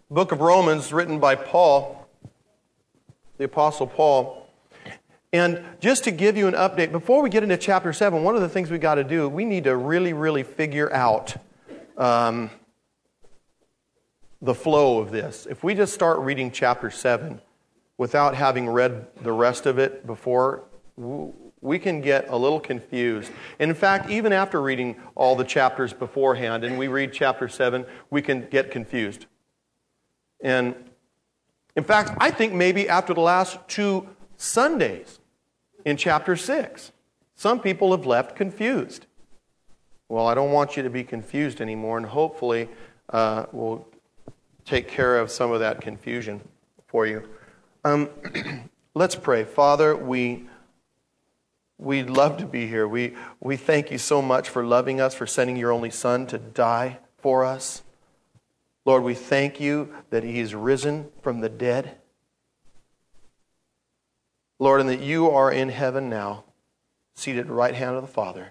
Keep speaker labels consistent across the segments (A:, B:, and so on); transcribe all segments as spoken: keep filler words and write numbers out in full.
A: book of Romans written by Paul, the Apostle Paul. And just to give you an update, before we get into chapter seven, one of the things we got to do, we need to really, really figure out um, the flow of this. If we just start reading chapter seven without having read the rest of it before, we can get a little confused. And in fact, even after reading all the chapters beforehand, and we read chapter seven, we can get confused. And in fact, I think maybe after the last two Sundays in chapter six, some people have left confused. Well, I don't want you to be confused anymore, and hopefully uh, we'll take care of some of that confusion for you. Um, let's pray. Father, we... We'd love to be here. We we thank you so much for loving us, for sending your only Son to die for us. Lord, we thank you that he is risen from the dead. Lord, and that you are in heaven now, seated at the right hand of the Father.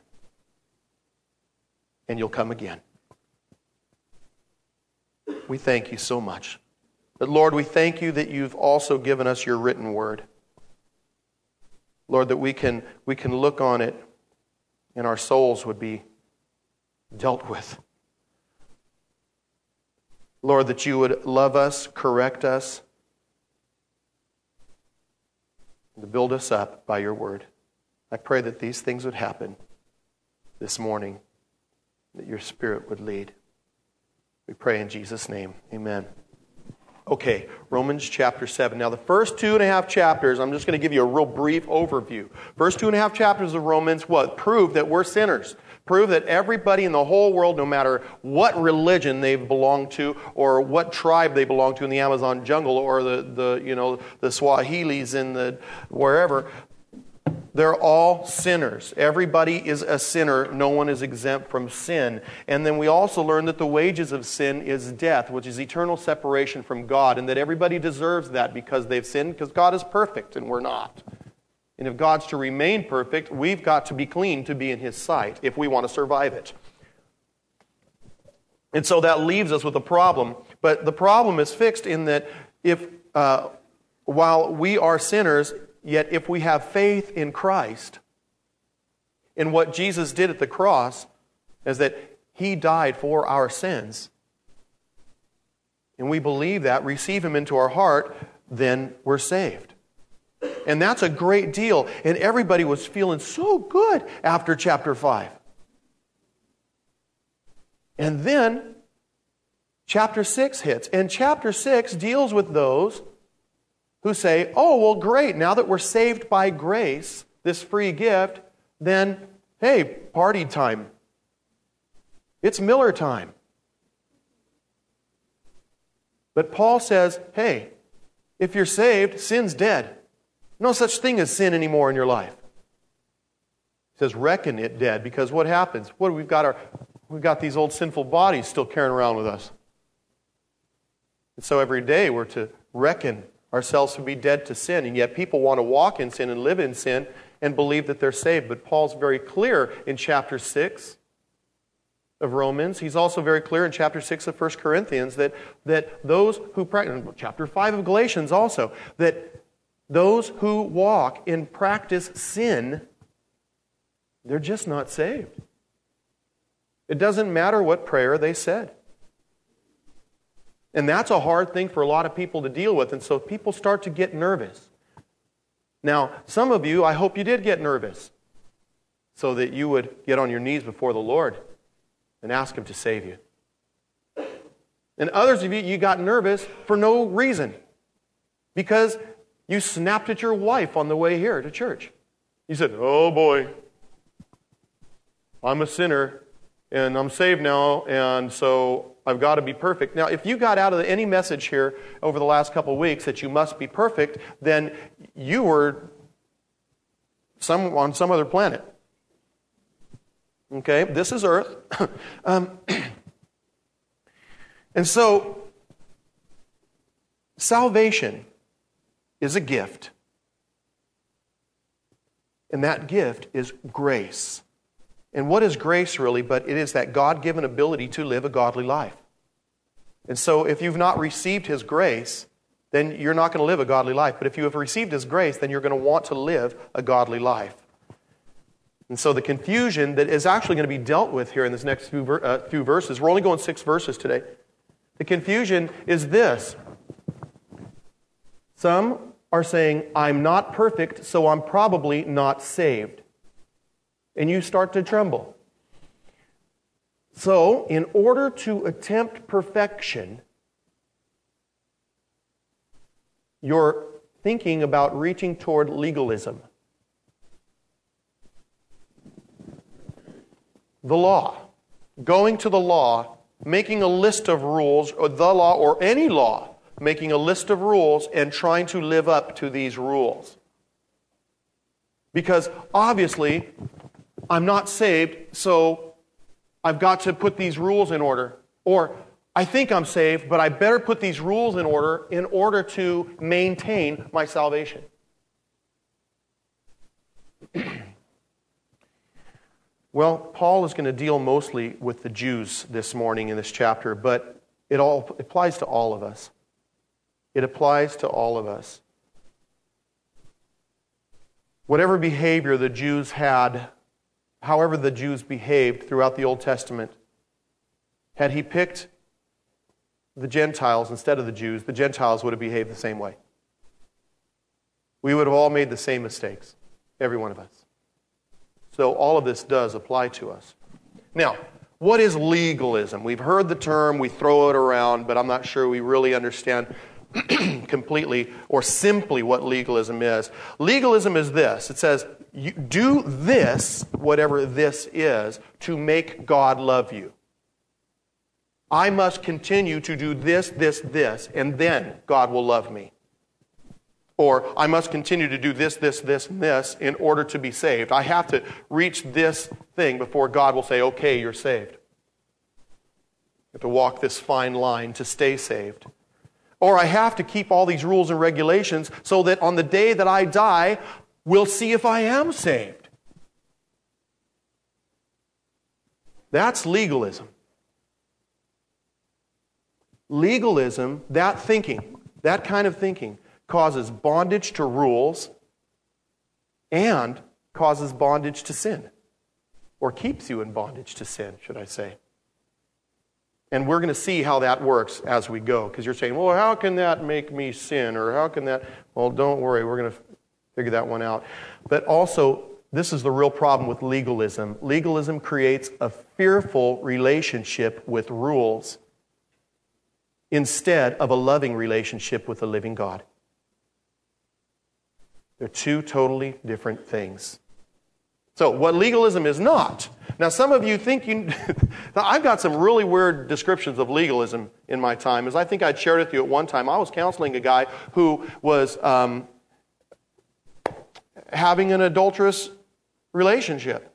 A: And you'll come again. We thank you so much. But Lord, we thank you that you've also given us your written word. Lord, that we can we can look on it and our souls would be dealt with. Lord, that you would love us, correct us, and to build us up by your word. I pray that these things would happen this morning, that your Spirit would lead. We pray in Jesus' name. Amen. Okay, Romans chapter seven. Now the first two and a half chapters, I'm just going to give you a real brief overview. First two and a half chapters of Romans, what? Prove that we're sinners. Prove that everybody in the whole world, no matter what religion they belong to or what tribe they belong to in the Amazon jungle or the, the you know, the Swahilis in the wherever, they're all sinners. Everybody is a sinner. No one is exempt from sin. And then we also learn that the wages of sin is death, which is eternal separation from God, and that everybody deserves that because they've sinned, because God is perfect and we're not. And if God's to remain perfect, we've got to be clean to be in His sight if we want to survive it. And so that leaves us with a problem. But the problem is fixed in that if, uh, while we are sinners, yet if we have faith in Christ, in what Jesus did at the cross, is that He died for our sins, and we believe that, receive Him into our heart, then we're saved. And that's a great deal. And everybody was feeling so good after chapter five. And then chapter six hits. And chapter six deals with those who say, oh, well, great, now that we're saved by grace, this free gift, then, hey, party time. It's Miller time. But Paul says, hey, if you're saved, sin's dead. No such thing as sin anymore in your life. He says, reckon it dead, because what happens? What we've got our we've got these old sinful bodies still carrying around with us. And so every day we're to reckon ourselves to be dead to sin, and yet people want to walk in sin and live in sin and believe that they're saved. But Paul's very clear in chapter six of Romans. He's also very clear in chapter six of First Corinthians that, that those who practice, chapter five of Galatians also, that those who walk in practice sin, they're just not saved. It doesn't matter what prayer they said. And that's a hard thing for a lot of people to deal with, and so people start to get nervous. Now, some of you, I hope you did get nervous so that you would get on your knees before the Lord and ask Him to save you. And others of you, you got nervous for no reason because you snapped at your wife on the way here to church. You said, oh boy, I'm a sinner and I'm saved now, and so I've got to be perfect. Now, if you got out of any message here over the last couple of weeks that you must be perfect, then you were some on some other planet. Okay? This is Earth. um, and so, salvation is a gift. And that gift is grace. And what is grace really? But it is that God-given ability to live a godly life. And so if you've not received His grace, then you're not going to live a godly life. But if you have received His grace, then you're going to want to live a godly life. And so the confusion that is actually going to be dealt with here in this next few, ver- uh, few verses, we're only going six verses today. The confusion is this. Some are saying, I'm not perfect, so I'm probably not saved. And you start to tremble. So, in order to attempt perfection, you're thinking about reaching toward legalism. The law. Going to the law, making a list of rules, or the law, or any law, making a list of rules and trying to live up to these rules. Because obviously, I'm not saved, so I've got to put these rules in order. Or, I think I'm saved, but I better put these rules in order in order to maintain my salvation. Well, Paul is going to deal mostly with the Jews this morning in this chapter, but it all applies to all of us. It applies to all of us. Whatever behavior the Jews had, however the Jews behaved throughout the Old Testament, had he picked the Gentiles instead of the Jews, the Gentiles would have behaved the same way. We would have all made the same mistakes, every one of us. So all of this does apply to us. Now, what is legalism? We've heard the term, we throw it around, but I'm not sure we really understand completely or simply what legalism is. Legalism is this. It says, you do this, whatever this is, to make God love you. I must continue to do this, this, this, and then God will love me. Or I must continue to do this, this, this, and this in order to be saved. I have to reach this thing before God will say, okay, you're saved. You have to walk this fine line to stay saved. Or I have to keep all these rules and regulations so that on the day that I die, we'll see if I am saved. That's legalism. Legalism, that thinking, that kind of thinking, causes bondage to rules and causes bondage to sin. Or keeps you in bondage to sin, should I say. And we're going to see how that works as we go. Because you're saying, well, how can that make me sin? Or how can that... Well, don't worry, we're going to figure that one out. But also, this is the real problem with legalism. Legalism creates a fearful relationship with rules instead of a loving relationship with the living God. They're two totally different things. So, what legalism is not. Now, some of you think you... Now, I've got some really weird descriptions of legalism in my time. As I think I'd shared with you at one time, I was counseling a guy who was um, having an adulterous relationship.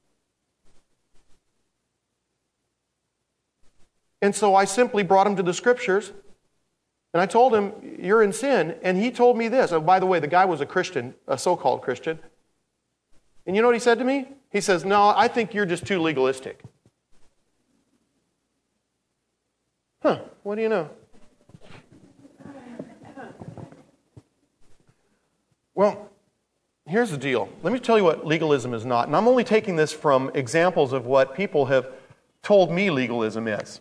A: And so I simply brought him to the Scriptures, and I told him, you're in sin. And he told me this. Oh, by the way, the guy was a Christian, a so-called Christian. And you know what he said to me? He says, no, I think you're just too legalistic. Huh, what do you know? Well, here's the deal. Let me tell you what legalism is not. And I'm only taking this from examples of what people have told me legalism is.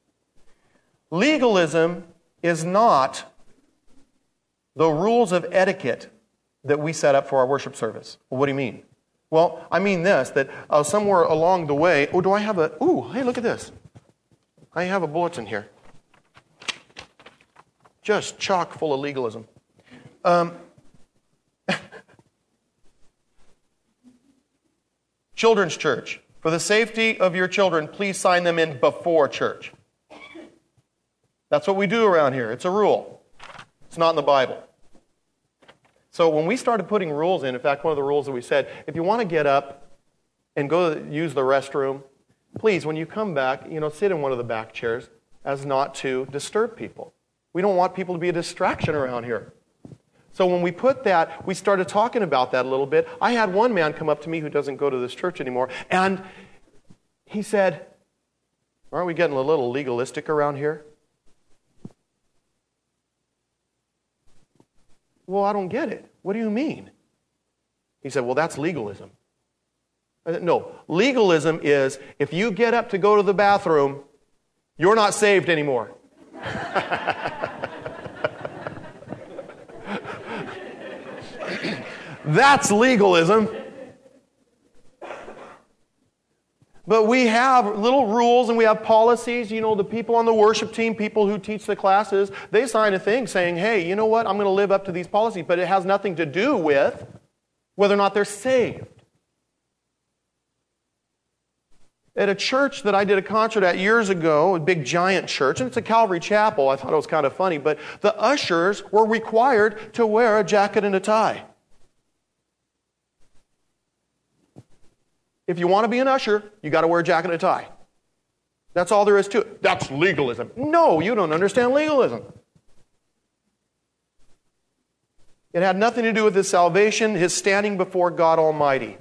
A: Legalism is not the rules of etiquette that we set up for our worship service. Well, what do you mean? Well, I mean this, that uh, somewhere along the way, oh, do I have a, ooh, hey, look at this. I have a bulletin here. Just chock full of legalism. Um, Children's church. For the safety of your children, please sign them in before church. That's what we do around here. It's a rule. It's not in the Bible. So when we started putting rules in, in fact, one of the rules that we said, if you want to get up and go use the restroom, please, when you come back, you know, sit in one of the back chairs as not to disturb people. We don't want people to be a distraction around here. So when we put that, we started talking about that a little bit. I had one man come up to me who doesn't go to this church anymore, and he said, aren't we getting a little legalistic around here? well, I don't get it. What do you mean? He said, well, that's legalism. I said, no, legalism is if you get up to go to the bathroom, you're not saved anymore. That's legalism. But we have little rules and we have policies. You know, the people on the worship team, people who teach the classes, they sign a thing saying, hey, you know what, I'm going to live up to these policies. But it has nothing to do with whether or not they're saved. At a church that I did a concert at years ago, a big giant church, and it's a Calvary Chapel, I thought it was kind of funny, but the ushers were required to wear a jacket and a tie. If you want to be an usher, you got to wear a jacket and a tie. That's all there is to it. That's legalism. No, you don't understand legalism. It had nothing to do with his salvation, his standing before God Almighty.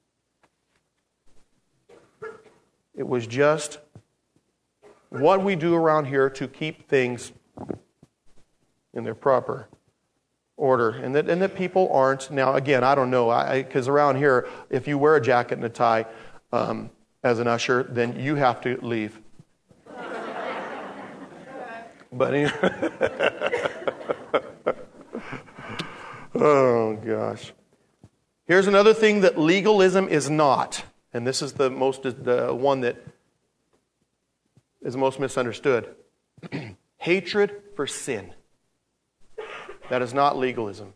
A: It was just what we do around here to keep things in their proper order. And that, and that people aren't, now again, I don't know, because around here, if you wear a jacket and a tie um, as an usher, then you have to leave. But anyway. Oh, gosh. Here's another thing that legalism is not. And this is the most the one that is most misunderstood. Hatred for sin. That is not legalism.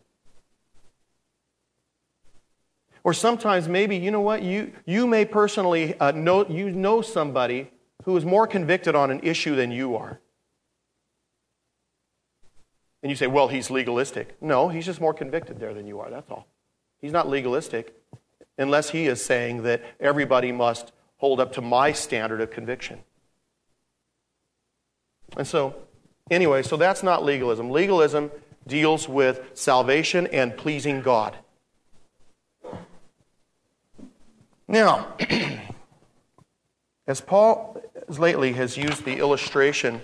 A: Or sometimes maybe, you know what, you, you may personally uh, know, you know somebody who is more convicted on an issue than you are. And you say, well, he's legalistic. No, he's just more convicted there than you are, that's all. He's not legalistic unless he is saying that everybody must hold up to my standard of conviction. And so, anyway, so that's not legalism. Legalism deals with salvation and pleasing God. Now, as Paul lately has used the illustration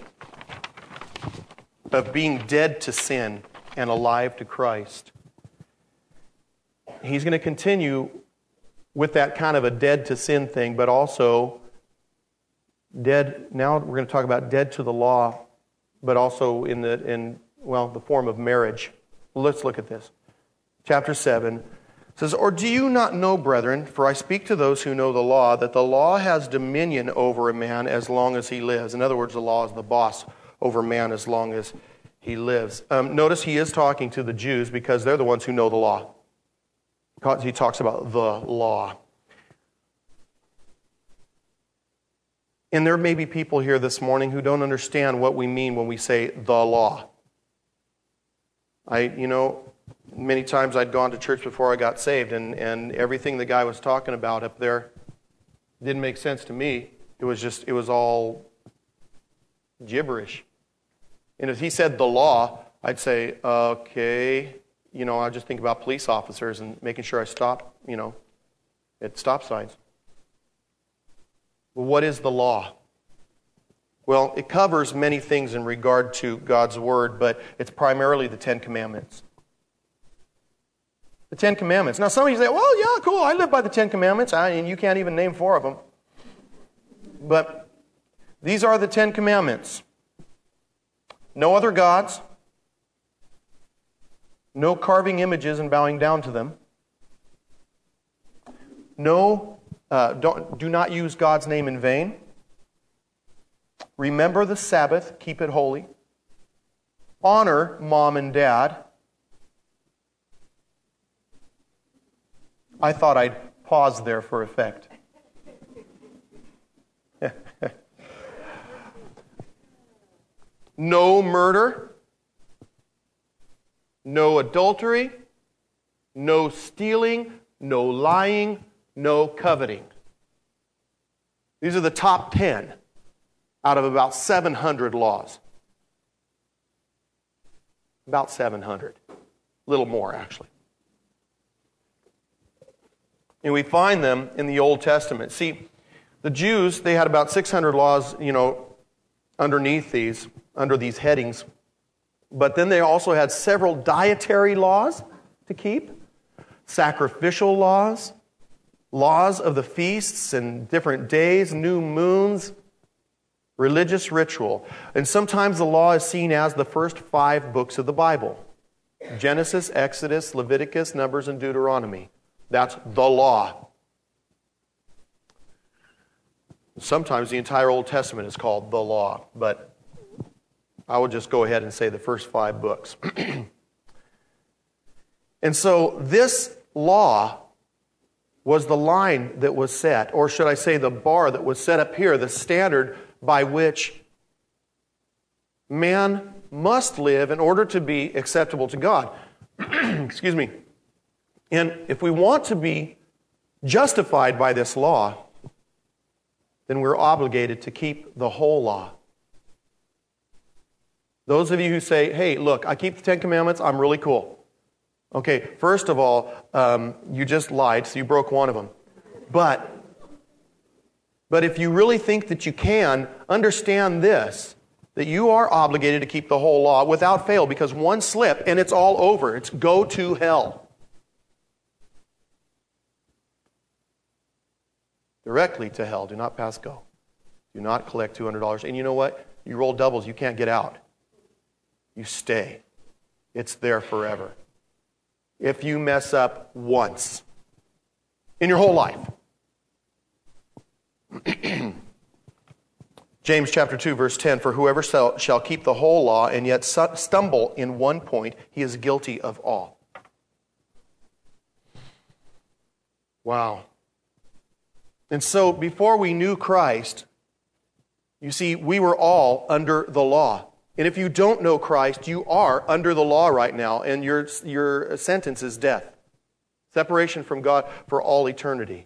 A: of being dead to sin and alive to Christ, he's going to continue with that kind of a dead to sin thing, but also dead, now we're going to talk about dead to the law, but also in the, in, well, the form of marriage. Let's look at this. Chapter seven says, or do you not know, brethren, for I speak to those who know the law, that the law has dominion over a man as long as he lives. In other words, the law is the boss over man as long as he lives. Um, notice he is talking to the Jews because they're the ones who know the law. He talks about the law. And there may be people here this morning who don't understand what we mean when we say the law. I, you know, many times I'd gone to church before I got saved, and, and everything the guy was talking about up there didn't make sense to me. It was just, it was all gibberish. And if he said the law, I'd say, okay, you know, I just think about police officers and making sure I stop, you know, at stop signs. Well, what is the law? Well, it covers many things in regard to God's Word, but it's primarily the Ten Commandments. The Ten Commandments. Now, some of you say, well, yeah, cool, I live by the Ten Commandments, I, and you can't even name four of them. But these are the Ten Commandments. No other gods. No carving images and bowing down to them. No, uh, don't, do not use God's name in vain. Remember the Sabbath, keep it holy. Honor mom and dad. I thought I'd pause there for effect. No murder. No adultery, no stealing, no lying, no coveting. These are the top ten out of about seven hundred laws. About seven hundred. A little more, actually. And we find them in the Old Testament. See, the Jews, they had about six hundred laws, you know, underneath these, under these headings. But then they also had several dietary laws to keep, sacrificial laws, laws of the feasts and different days, new moons, religious ritual. And sometimes the law is seen as the first five books of the Bible. Genesis, Exodus, Leviticus, Numbers, and Deuteronomy. That's the law. Sometimes the entire Old Testament is called the law, but I will just go ahead and say the first five books. And so this law was the line that was set, or should I say the bar that was set up here, the standard by which man must live in order to be acceptable to God. Excuse me. And if we want to be justified by this law, then we're obligated to keep the whole law. Those of you who say, hey, look, I keep the Ten Commandments, I'm really cool. Okay, first of all, um, you just lied, so you broke one of them. But, but if you really think that you can, understand this, that you are obligated to keep the whole law without fail, because one slip and it's all over. It's go to hell. Directly to hell. Do not pass go. Do not collect two hundred dollars. And you know what? You roll doubles, you can't get out. You stay. It's there forever. If you mess up once in your whole life. James chapter two, verse ten, for whoever shall, shall keep the whole law and yet stumble in one point, he is guilty of all. Wow. And so before we knew Christ, you see, we were all under the law. And if you don't know Christ, you are under the law right now, and your, your sentence is death. Separation from God for all eternity.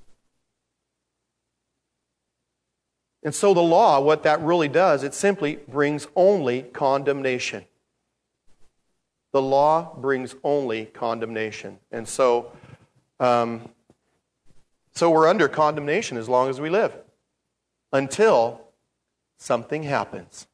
A: And so the law, what that really does, it simply brings only condemnation. The law brings only condemnation. And so, um, so we're under condemnation as long as we live. Until something happens.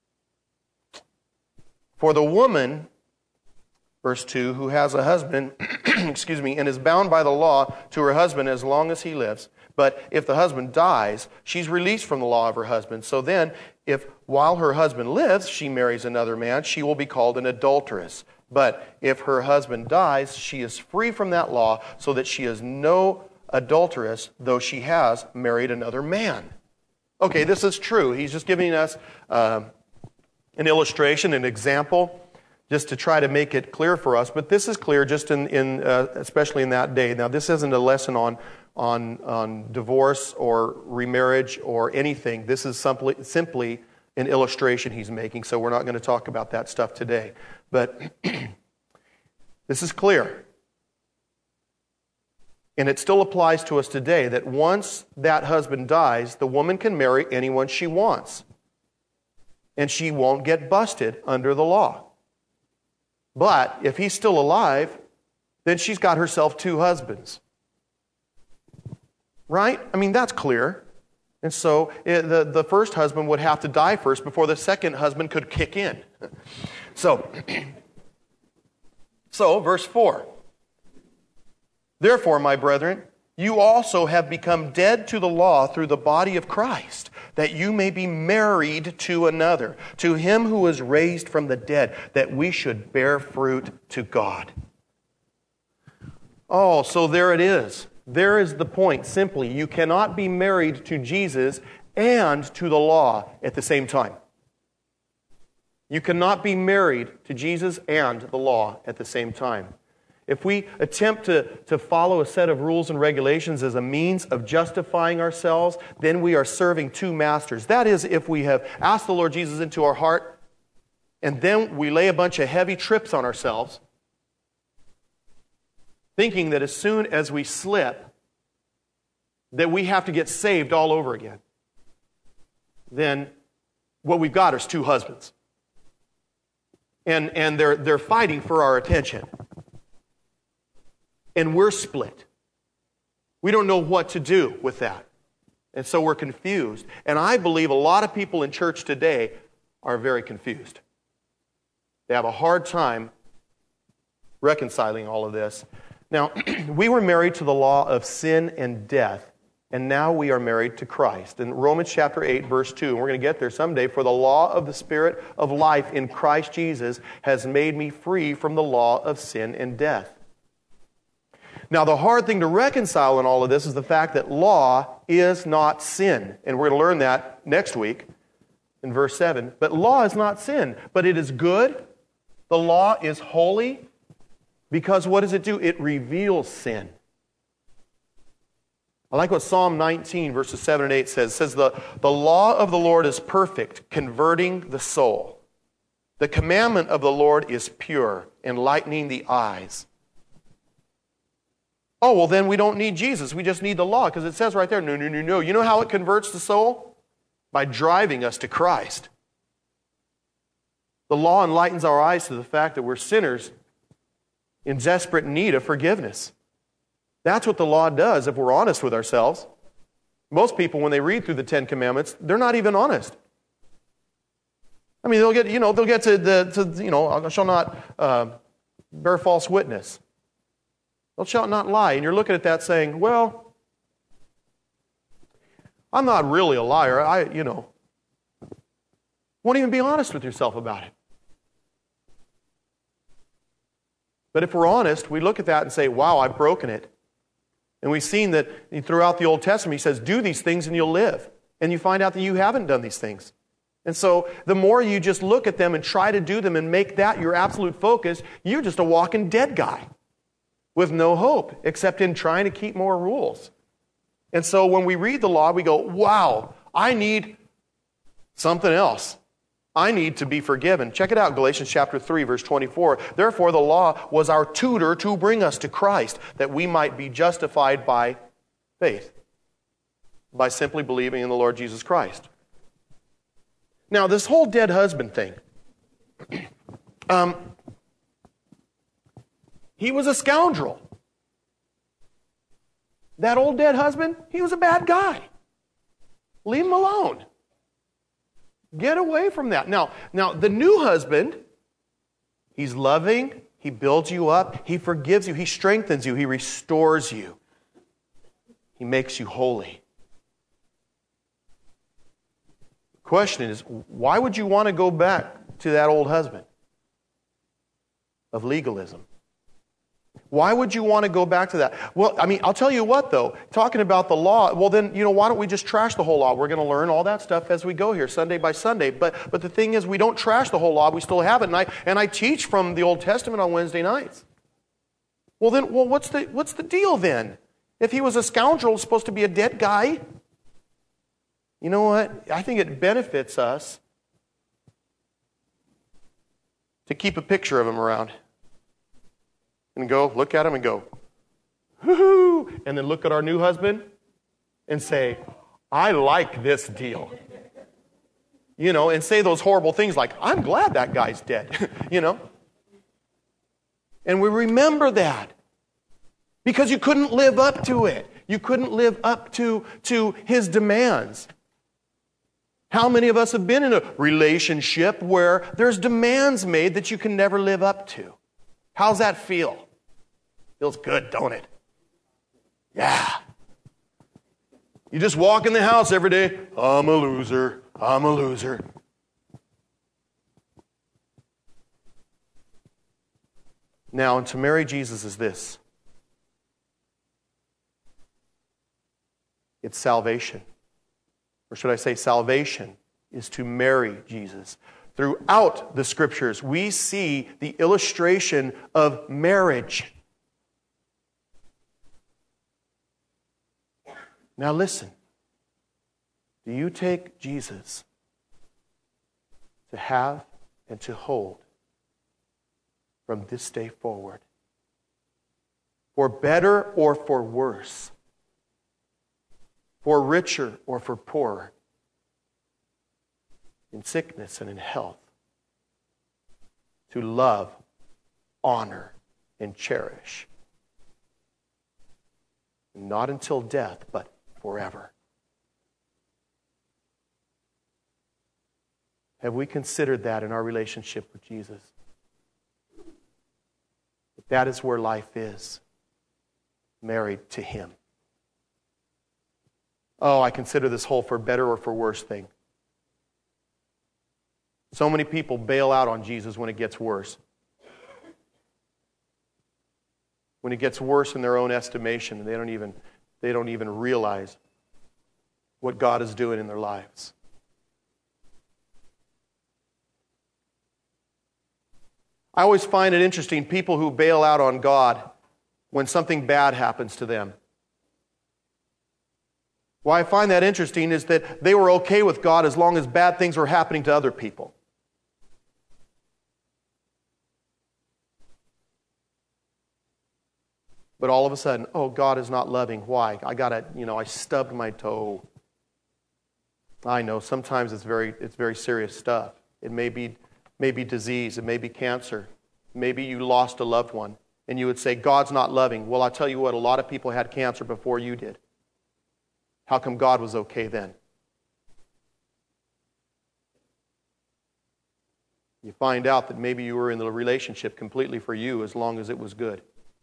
A: For the woman, verse two, who has a husband, excuse me, and is bound by the law to her husband as long as he lives. But if the husband dies, she's released from the law of her husband. So then, if while her husband lives, she marries another man, she will be called an adulteress. But if her husband dies, she is free from that law, so that she is no adulteress, though she has married another man. Okay, this is true. He's just giving us uh, an illustration, an example, just to try to make it clear for us. But this is clear just in, in uh, especially in that day. Now, this isn't a lesson on, on, on divorce or remarriage or anything. This is simply, simply an illustration he's making, so we're not going to talk about that stuff today. But this is clear. And it still applies to us today that once that husband dies, the woman can marry anyone she wants. And she won't get busted under the law. But if he's still alive, then she's got herself two husbands. Right? I mean, that's clear. And so it, the, the first husband would have to die first before the second husband could kick in. So, so verse four. Therefore, my brethren, you also have become dead to the law through the body of Christ, that you may be married to another, to him who was raised from the dead, that we should bear fruit to God. Oh, so there it is. There is the point. Simply, you cannot be married to Jesus and to the law at the same time. You cannot be married to Jesus and the law at the same time. If we attempt to, to follow a set of rules and regulations as a means of justifying ourselves, then we are serving two masters. That is, if we have asked the Lord Jesus into our heart, and then we lay a bunch of heavy trips on ourselves, thinking that as soon as we slip, that we have to get saved all over again, then what we've got is two husbands. And, and they're, they're fighting for our attention. And we're split. We don't know what to do with that. And so we're confused. And I believe a lot of people in church today are very confused. They have a hard time reconciling all of this. Now, we were married to the law of sin and death, and now we are married to Christ. In Romans chapter eight, verse two, and we're going to get there someday, for the law of the Spirit of life in Christ Jesus has made me free from the law of sin and death. Now, the hard thing to reconcile in all of this is the fact that law is not sin. And we're going to learn that next week in verse seven. But law is not sin, but it is good. The law is holy. Because what does it do? It reveals sin. I like what Psalm nineteen, verses seven and eight says. It says, the, the law of the Lord is perfect, converting the soul. The commandment of the Lord is pure, enlightening the eyes. Oh, well then we don't need Jesus. We just need the law. Because it says right there, no, no, no, no. You know how it converts the soul? By driving us to Christ. The law enlightens our eyes to the fact that we're sinners in desperate need of forgiveness. That's what the law does if we're honest with ourselves. Most people, when they read through the Ten Commandments, they're not even honest. I mean, they'll get, you know, they'll get to the, to, you know, I shall not uh, bear false witness. Thou shalt not lie. And you're looking at that saying, well, I'm not really a liar. I, you know, won't even be honest with yourself about it. But if we're honest, we look at that and say, wow, I've broken it. And we've seen that throughout the Old Testament, he says, do these things and you'll live. And you find out that you haven't done these things. And so the more you just look at them and try to do them and make that your absolute focus, you're just a walking dead guy with no hope except in trying to keep more rules. And so when we read the law, we go, wow, I need something else. I need to be forgiven. Check it out, Galatians chapter three, verse twenty-four. Therefore, the law was our tutor to bring us to Christ, that we might be justified by faith, by simply believing in the Lord Jesus Christ. Now, this whole dead husband thing, um, he was a scoundrel. That old dead husband, he was a bad guy. Leave him alone. Get away from that. Now, now the new husband, he's loving, he builds you up, he forgives you, he strengthens you, he restores you. He makes you holy. The question is, why would you want to go back to that old husband of legalism? Why would you want to go back to that? Well, I mean, I'll tell you what, though. Talking about the law, well, then, you know, why don't we just trash the whole law? We're going to learn all that stuff as we go here, Sunday by Sunday. But but the thing is, we don't trash the whole law. We still have it. And I, and I teach from the Old Testament on Wednesday nights. Well, then, well, what's the what's the deal then? If he was a scoundrel, supposed to be a dead guy, you know what? I think it benefits us to keep a picture of him around. And go, look at him and go, whoo-hoo, and then look at our new husband and say, I like this deal. You know, and say those horrible things like, I'm glad that guy's dead, you know. And we remember that because you couldn't live up to it. You couldn't live up to, to his demands. How many of us have been in a relationship where there's demands made that you can never live up to? How's that feel? Feels good, don't it? Yeah. You just walk in the house every day, I'm a loser, I'm a loser. Now, and to marry Jesus is this. It's salvation. Or should I say salvation is to marry Jesus. Throughout the Scriptures, we see the illustration of marriage. Now listen. Do you take Jesus to have and to hold from this day forward? For better or for worse? For richer or for poorer? In sickness and in health? To love, honor, and cherish. Not until death, but forever. Have we considered that in our relationship with Jesus? That is where life is. Married to Him. Oh, I consider this whole for better or for worse thing. So many people bail out on Jesus when it gets worse. When it gets worse in their own estimation, they don't even, they don't even realize what God is doing in their lives. I always find it interesting, people who bail out on God when something bad happens to them. Why I find that interesting is that they were okay with God as long as bad things were happening to other people. But all of a sudden, oh, God is not loving. Why? I got to, you know, I stubbed my toe. I know, sometimes it's very it's very serious stuff. It may be, may be disease, it may be cancer. Maybe you lost a loved one, and you would say, God's not loving. Well, I'll tell you what, a lot of people had cancer before you did. How come God was okay then? You find out that maybe you were in the relationship completely for you as long as it was good.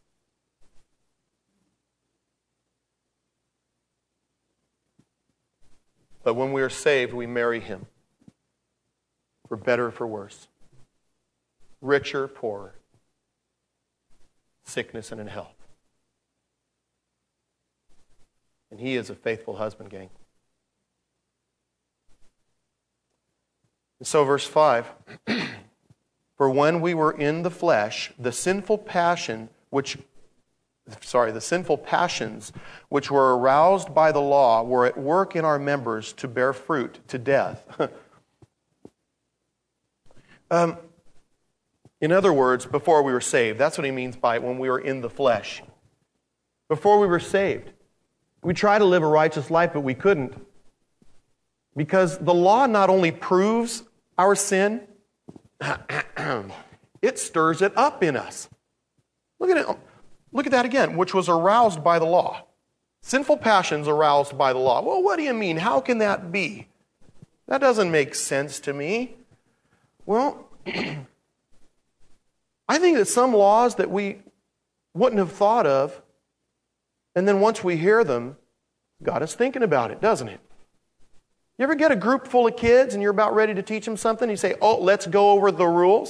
A: But when we are saved, we marry Him. For better or for worse. Richer, poorer. Sickness and in health. And He is a faithful husband, gang. And so verse five. For when we were in the flesh, the sinful passion which Sorry, the sinful passions which were aroused by the law were at work in our members to bear fruit to death. um, in other words, before we were saved. That's what he means by when we were in the flesh. Before we were saved. We tried to live a righteous life, but we couldn't. Because the law not only proves our sin, it stirs it up in us. Look at it. Look at that again, which was aroused by the law. Sinful passions aroused by the law. Well, what do you mean? How can that be? That doesn't make sense to me. Well, I think that some laws that we wouldn't have thought of, and then once we hear them, got us thinking about it, doesn't it? You ever get a group full of kids and you're about ready to teach them something? You say, oh, let's go over the rules.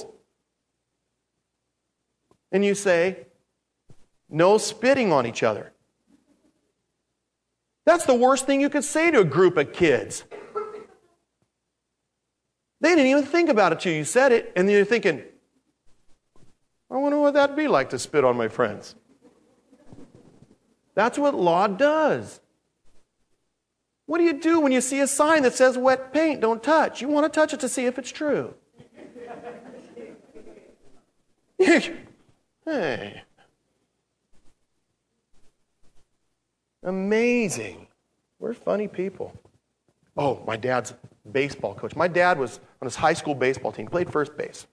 A: And you say, no spitting on each other. That's the worst thing you could say to a group of kids. They didn't even think about it till you said it, and then you're thinking, I wonder what that'd be like to spit on my friends. That's what law does. What do you do when you see a sign that says wet paint, don't touch? You want to touch it to see if it's true. Hey. Amazing. We're funny people. Oh, my dad's baseball coach. My dad was on his high school baseball team, played first base.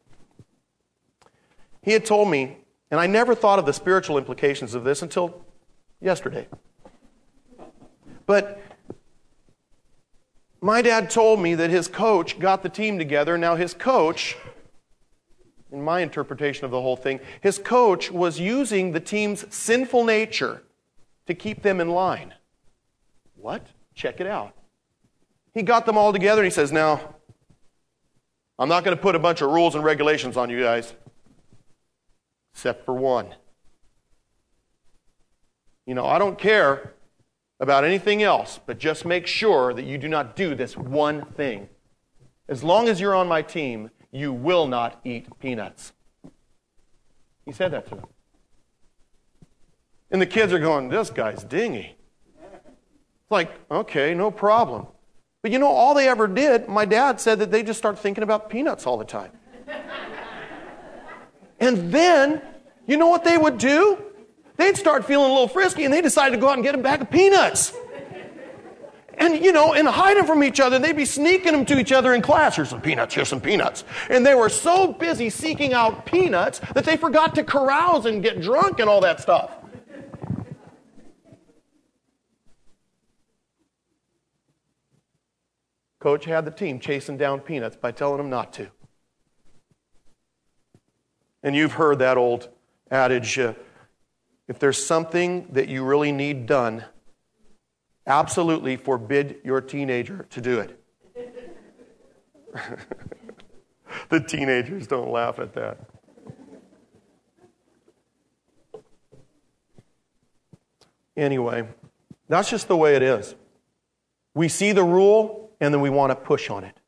A: He had told me, and I never thought of the spiritual implications of this until yesterday. But my dad told me that his coach got the team together. Now his coach, in my interpretation of the whole thing, his coach was using the team's sinful nature to keep them in line. What? Check it out. He got them all together and he says, now, I'm not going to put a bunch of rules and regulations on you guys, except for one. You know, I don't care about anything else, but just make sure that you do not do this one thing. As long as you're on my team, you will not eat peanuts. He said that to them. And the kids are going, this guy's dingy. It's like, okay, no problem. But you know, all they ever did, my dad said that they just start thinking about peanuts all the time. And then, you know what they would do? They'd start feeling a little frisky and they decided to go out and get a bag of peanuts. And, you know, and hide them from each other. They'd be sneaking them to each other in class. Here's some peanuts, here's some peanuts. And they were so busy seeking out peanuts that they forgot to carouse and get drunk and all that stuff. Coach had the team chasing down peanuts by telling them not to. And you've heard that old adage, uh, if there's something that you really need done, absolutely forbid your teenager to do it. The teenagers don't laugh at that. Anyway, that's just the way it is. We see the rule, and then we want to push on it.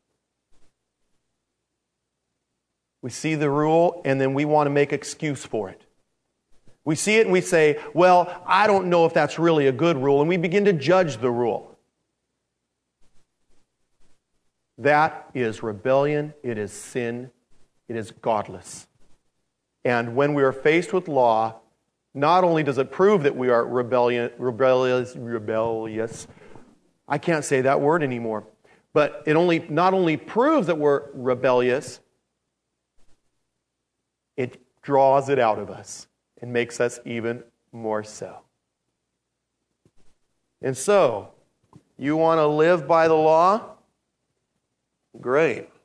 A: We see the rule, and then we want to make excuse for it. We see it and we say, well, I don't know if that's really a good rule, and we begin to judge the rule. That is rebellion, it is sin, it is godless. And when we are faced with law, not only does it prove that we are rebellion, rebellious, rebellious, I can't say that word anymore, but it only not only proves that we're rebellious, it draws it out of us and makes us even more so. And so, you want to live by the law? Great.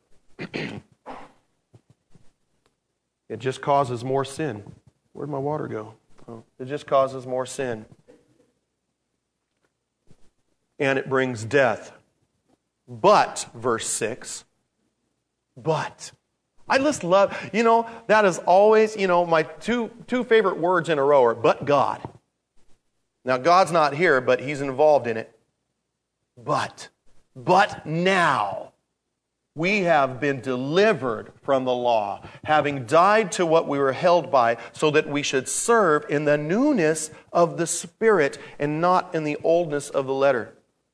A: It just causes more sin. Where'd my water go? Oh, it just causes more sin. And it brings death. But, verse six, but. I just love, you know, that is always, you know, my two two favorite words in a row are, but God. Now, God's not here, but He's involved in it. But, but now, we have been delivered from the law, having died to what we were held by, so that we should serve in the newness of the Spirit and not in the oldness of the letter.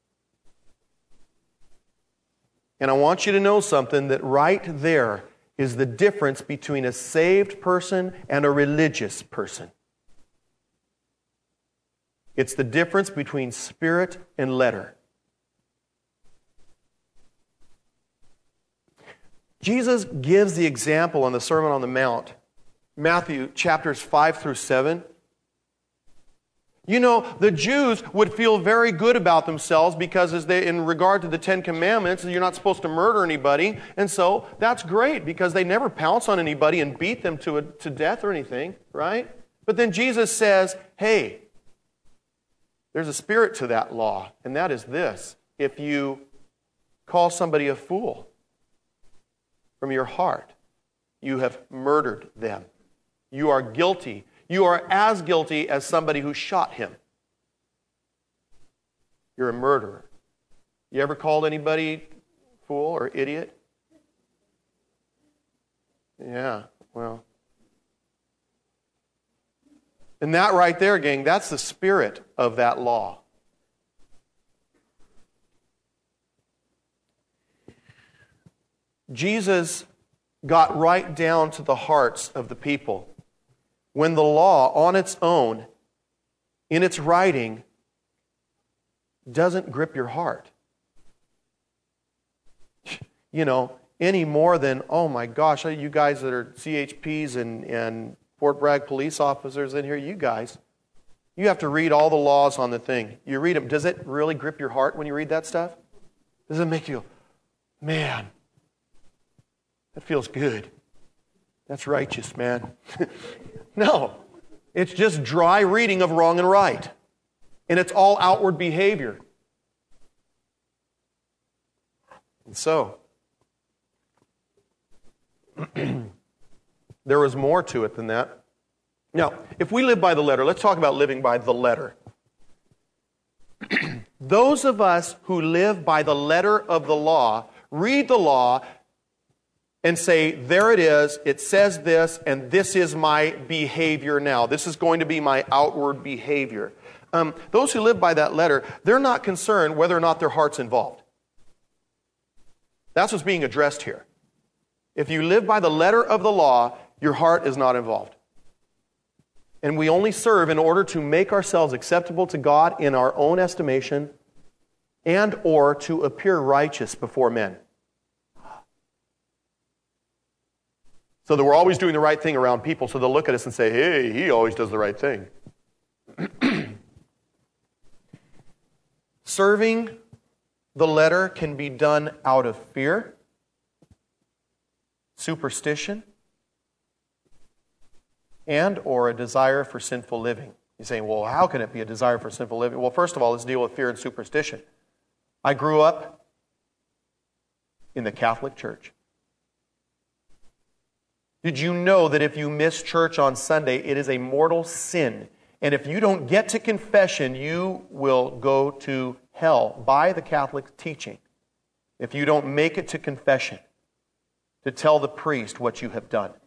A: And I want you to know something, that right there is the difference between a saved person and a religious person. It's the difference between spirit and letter. Jesus gives the example on the Sermon on the Mount, Matthew chapters five through seven. You know, the Jews would feel very good about themselves because as they, in regard to the Ten Commandments, you're not supposed to murder anybody. And so that's great because they never pounce on anybody and beat them to, a, to death or anything, right? But then Jesus says, hey, there's a spirit to that law, and that is this. If you call somebody a fool from your heart, you have murdered them. You are guilty. You are as guilty as somebody who shot him. You're a murderer. You ever called anybody fool or idiot? Yeah, well. And that right there, gang, that's the spirit of that law. Jesus got right down to the hearts of the people. When the law on its own, in its writing, doesn't grip your heart. You know, any more than, oh my gosh, you guys that are C H Ps and, and Fort Bragg police officers in here, you guys, you have to read all the laws on the thing. You read them. Does it really grip your heart when you read that stuff? Does it make you, man, that feels good. That's righteous, man. No, it's just dry reading of wrong and right. And it's all outward behavior. And so, there was more to it than that. Now, if we live by the letter, let's talk about living by the letter. Those of us who live by the letter of the law, read the law, and say, there it is, it says this, and this is my behavior now. This is going to be my outward behavior. Um, those who live by that letter, they're not concerned whether or not their heart's involved. That's what's being addressed here. If you live by the letter of the law, your heart is not involved. And we only serve in order to make ourselves acceptable to God in our own estimation and or to appear righteous before men. So that we're always doing the right thing around people, so they'll look at us and say, hey, he always does the right thing. Serving the letter can be done out of fear, superstition, and or a desire for sinful living. You're saying, well, how can it be a desire for sinful living? Well, first of all, let's deal with fear and superstition. I grew up in the Catholic Church. Did you know that if you miss church on Sunday, it is a mortal sin? And if you don't get to confession, you will go to hell by the Catholic teaching. If you don't make it to confession, to tell the priest what you have done.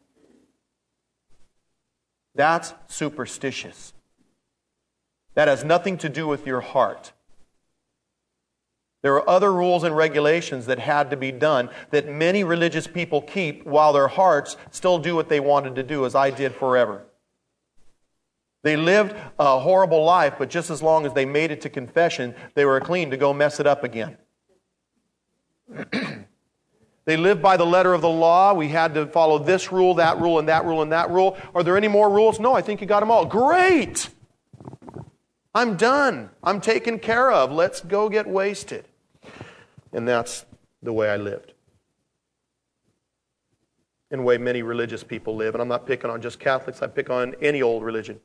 A: That's superstitious. That has nothing to do with your heart. There are other rules and regulations that had to be done that many religious people keep while their hearts still do what they wanted to do, as I did forever. They lived a horrible life, but just as long as they made it to confession, they were clean to go mess it up again. They lived by the letter of the law. We had to follow this rule, that rule, and that rule, and that rule. Are there any more rules? No, I think you got them all. Great! I'm done. I'm taken care of. Let's go get wasted. And that's the way I lived. And the way many religious people live. And I'm not picking on just Catholics. I pick on any old religion.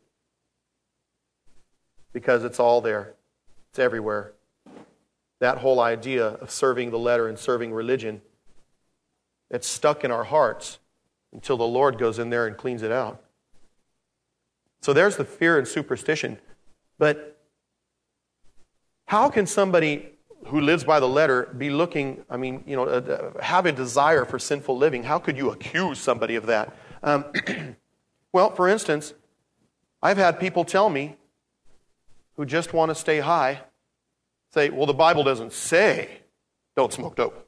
A: Because it's all there. It's everywhere. That whole idea of serving the letter and serving religion, it's stuck in our hearts until the Lord goes in there and cleans it out. So there's the fear and superstition. But how can somebody who lives by the letter be looking, I mean, you know, uh, have a desire for sinful living? How could you accuse somebody of that? Um, well, for instance, I've had people tell me who just want to stay high, say, well, the Bible doesn't say don't smoke dope.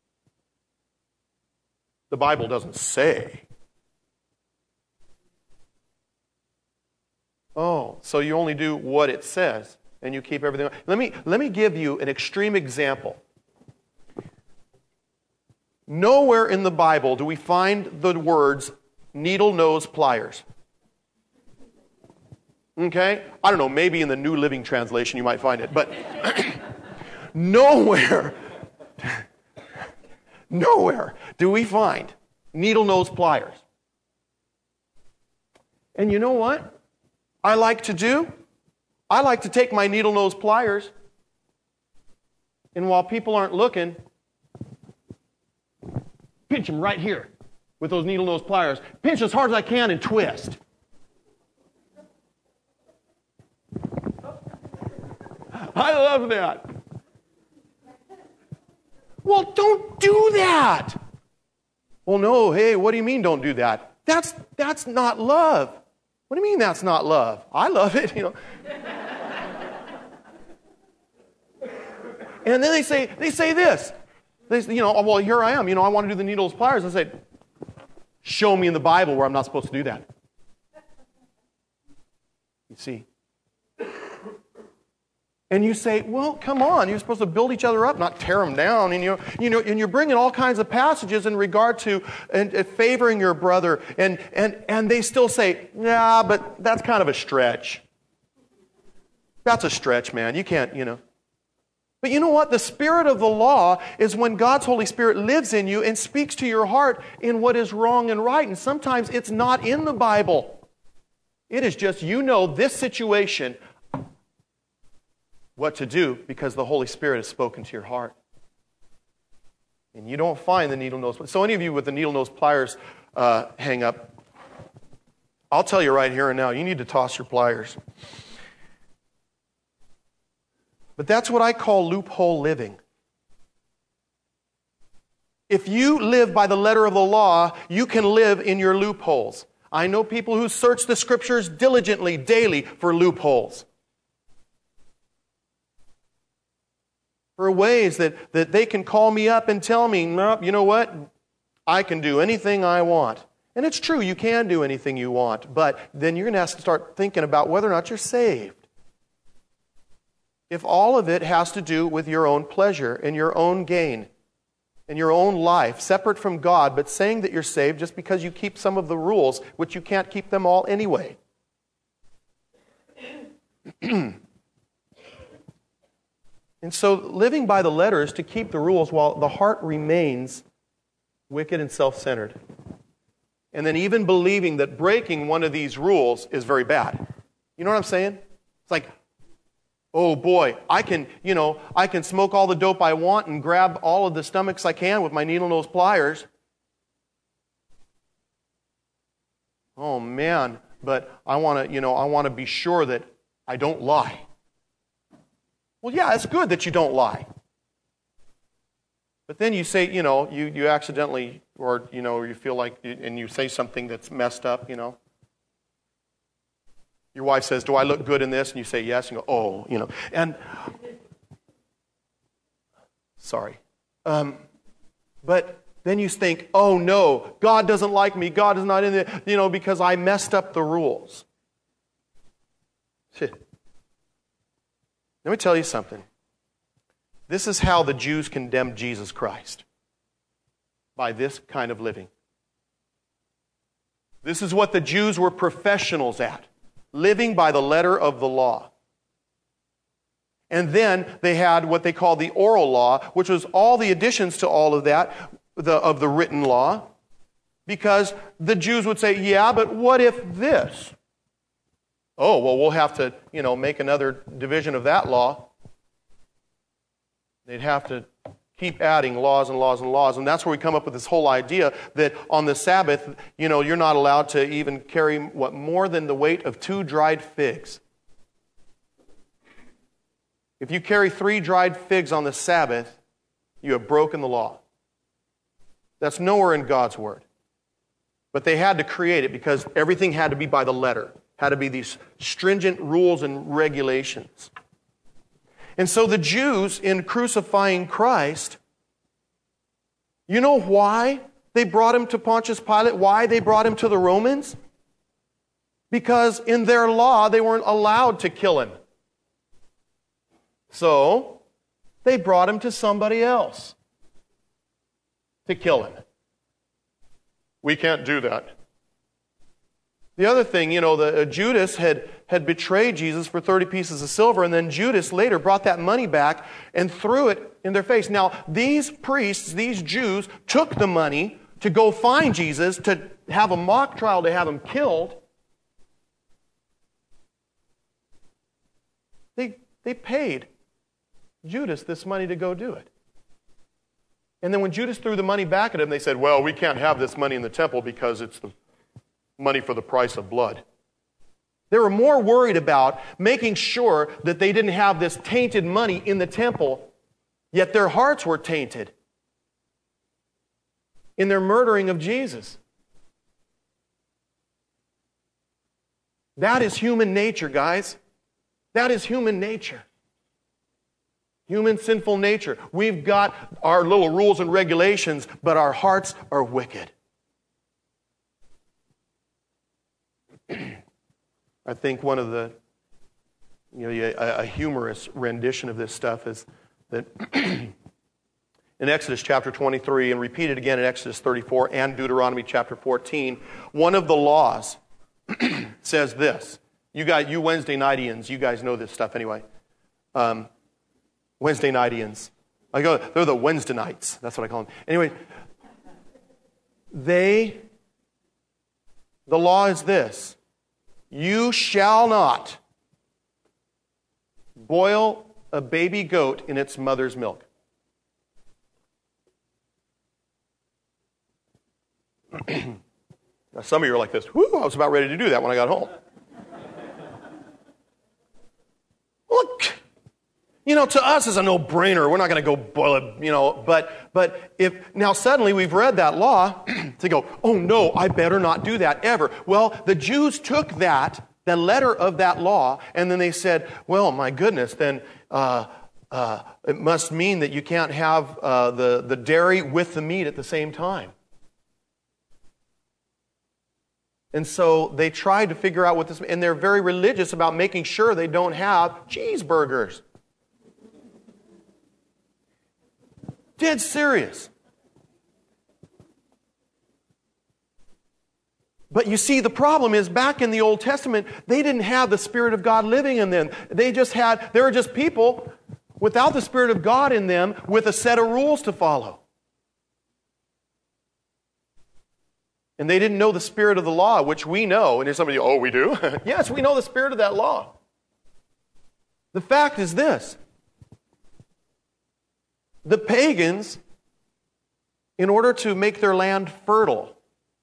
A: The Bible doesn't say. Oh, so you only do what it says, and you keep everything. Let me, let me give you an extreme example. Nowhere in the Bible do we find the words needle nose pliers. Okay? I don't know, maybe in the New Living Translation you might find it, but nowhere, nowhere do we find needle nose pliers. And you know what I like to do? I like to take my needle nose pliers, and while people aren't looking, pinch them right here with those needle nose pliers. Pinch as hard as I can and twist. I love that. Well, don't do that. Well, no, hey, what do you mean don't do that? That's that's not love. What do you mean that's not love? I love it, you know. And then they say they say this. They say, you know, oh, well, here I am. You know, I want to do the needles pliers. I say, show me in the Bible where I'm not supposed to do that. You see. And you say, well, come on, you're supposed to build each other up, not tear them down. And, you you know, and you're bringing all kinds of passages in regard to and, and favoring your brother. And, and, and they still say, yeah, but that's kind of a stretch. That's a stretch, man. You can't, you know. But you know what? The spirit of the law is when God's Holy Spirit lives in you and speaks to your heart in what is wrong and right. And sometimes it's not in the Bible. It is just, you know, this situation, what to do because the Holy Spirit has spoken to your heart. And you don't find the needle nose. So any of you with the needle nose pliers uh, hang up, I'll tell you right here and now, you need to toss your pliers. But that's what I call loophole living. If you live by the letter of the law, you can live in your loopholes. I know people who search the Scriptures diligently, daily, for loopholes. For ways that, that they can call me up and tell me, nope, you know what? I can do anything I want. And it's true, you can do anything you want, but then you're going to have to start thinking about whether or not you're saved. If all of it has to do with your own pleasure and your own gain and your own life, separate from God, but saying that you're saved just because you keep some of the rules, which you can't keep them all anyway. And so living by the letter is to keep the rules while the heart remains wicked and self-centered. and then even believing that breaking one of these rules is very bad. You know what I'm saying? It's like, oh boy, I can, you know, I can smoke all the dope I want and grab all of the stomachs I can with my needle-nose pliers. Oh man, but I want to, you know, I want to be sure that I don't lie. Well, yeah, it's good that you don't lie. But then you say, you know, you, you accidentally, or, you know, you feel like, and you say something that's messed up, you know. Your wife says, do I look good in this? And you say yes, and you go, oh, you know. And, sorry. Um, but then you think, oh no, God doesn't like me. God is not in it, you know, because I messed up the rules. Let me tell you something. This is how the Jews condemned Jesus Christ. By this kind of living. This is what the Jews were professionals at. Living by the letter of the law. And then they had what they called the oral law, which was all the additions to all of that, the, of the written law. Because the Jews would say, yeah, but what if this? Oh, well, we'll have to, you know, make another division of that law. They'd have to keep adding laws and laws and laws. And that's where we come up with this whole idea that on the Sabbath, you know, you're not allowed to even carry, what, more than the weight of two dried figs. If you carry three dried figs on the Sabbath, you have broken the law. That's nowhere in God's Word. But they had to create it because everything had to be by the letter. Had to be these stringent rules and regulations. And so the Jews, in crucifying Christ, you know why they brought him to Pontius Pilate? Why they brought him to the Romans? Because in their law, they weren't allowed to kill him. So, they brought him to somebody else to kill him. We can't do that. The other thing, you know, the, uh, Judas had, had betrayed Jesus for thirty pieces of silver, and then Judas later brought that money back and threw it in their face. Now, these priests, these Jews, took the money to go find Jesus, to have a mock trial, to have him killed. They, they paid Judas this money to go do it. And then when Judas threw the money back at him, they said, well, we can't have this money in the temple because it's the money for the price of blood. They were more worried about making sure that they didn't have this tainted money in the temple, yet their hearts were tainted in their murdering of Jesus. That is human nature, guys. That is human nature. Human sinful nature. We've got our little rules and regulations, but our hearts are wicked. I think one of the, you know, a, a humorous rendition of this stuff is that in Exodus chapter twenty-three, and repeated again in Exodus thirty-four and Deuteronomy chapter fourteen, one of the laws says this. You guys, you Wednesday nightians, you guys know this stuff anyway. Um, Wednesday nightians. I go, they're the Wednesday nights. That's what I call them. Anyway, they, the law is this. You shall not boil a baby goat in its mother's milk. Now, some of you are like this. Whoo, I was about ready to do that when I got home. Look, you know, to us it's a no-brainer. We're not going to go boil it, you know. But but if now suddenly we've read that law to go, oh no, I better not do that ever. Well, the Jews took that, the letter of that law, and then they said, well, my goodness, then uh, uh, it must mean that you can't have uh, the the dairy with the meat at the same time. And so they tried to figure out what this, and they're very religious about making sure they don't have cheeseburgers. Dead serious. But you see, the problem is back in the Old Testament, they didn't have the Spirit of God living in them. They just had, they were just people without the Spirit of God in them with a set of rules to follow. And they didn't know the spirit of the law, which we know. And there's somebody, oh, we do? Yes, we know the spirit of that law. The fact is this. The pagans, in order to make their land fertile,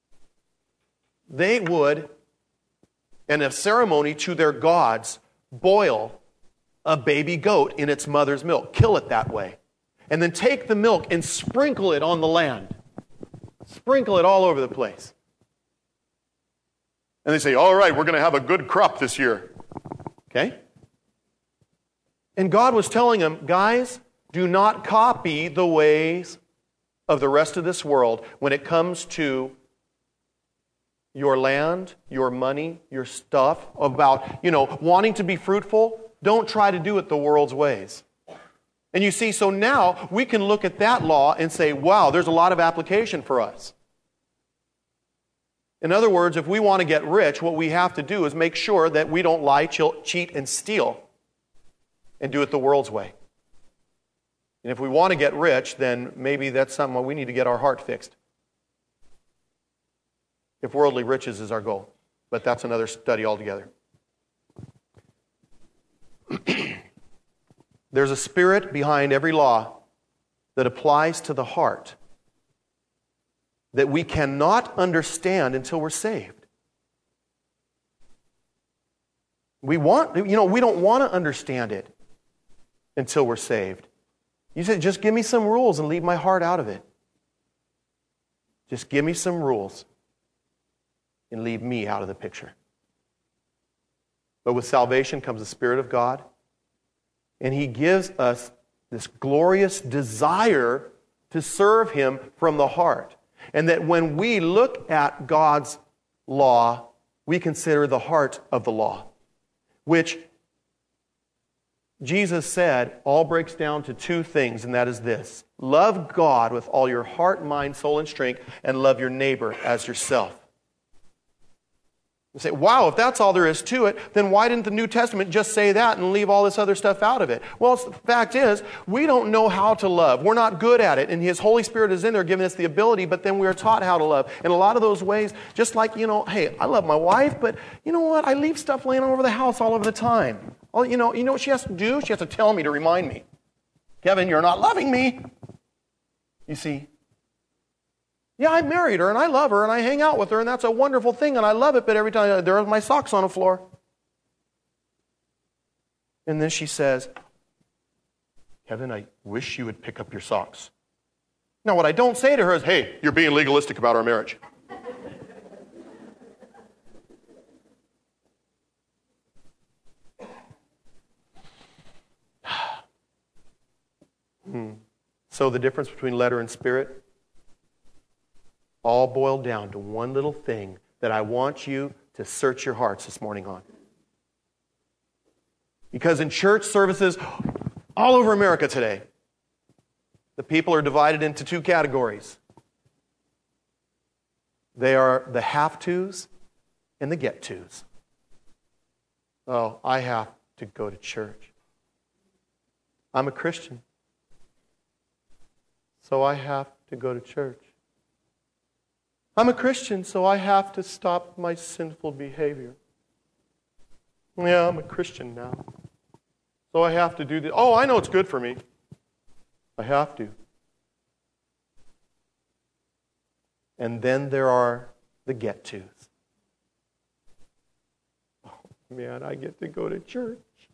A: they would, in a ceremony to their gods, boil a baby goat in its mother's milk. Kill it that way. And then take the milk and sprinkle it on the land. Sprinkle it all over the place. And they say, all right, we're going to have a good crop this year. Okay? And God was telling them, guys, do not copy the ways of the rest of this world when it comes to your land, your money, your stuff, about, you know, wanting to be fruitful. Don't try to do it the world's ways. And you see, so now we can look at that law and say, wow, there's a lot of application for us. In other words, if we want to get rich, what we have to do is make sure that we don't lie, cheat, and steal and do it the world's way. And if we want to get rich, then maybe that's something we need to get our heart fixed. If worldly riches is our goal. But that's another study altogether. There's a spirit behind every law that applies to the heart that we cannot understand until we're saved. We want, you know, we don't want to understand it until we're saved. You said, just give me some rules and leave my heart out of it. Just give me some rules and leave me out of the picture. But with salvation comes the Spirit of God, and He gives us this glorious desire to serve Him from the heart. And that when we look at God's law, we consider the heart of the law, which Jesus said all breaks down to two things, and that is this. Love God with all your heart, mind, soul, and strength, and love your neighbor as yourself. You say, wow, if that's all there is to it, then why didn't the New Testament just say that and leave all this other stuff out of it? Well, the fact is, we don't know how to love. We're not good at it, and His Holy Spirit is in there giving us the ability, but then we are taught how to love. In a lot of those ways, just like, you know, hey, I love my wife, but you know what? I leave stuff laying all over the house all over the time. Well, you know, you know what she has to do? She has to tell me to remind me. Kevin, you're not loving me. You see? Yeah, I married her, and I love her, and I hang out with her, and that's a wonderful thing, and I love it, but every time there are my socks on the floor. And then she says, Kevin, I wish you would pick up your socks. Now, what I don't say to her is, hey, you're being legalistic about our marriage. hmm. So the difference between letter and spirit all boiled down to one little thing that I want you to search your hearts this morning on. Because in church services all over America today, the people are divided into two categories. They are the have-tos and the get-tos. Oh, I have to go to church. I'm a Christian, so I have to go to church. I'm a Christian, so I have to stop my sinful behavior. Yeah, I'm a Christian now, so I have to do this. Oh, I know it's good for me. I have to. And then there are the get-tos. Oh, man, I get to go to church.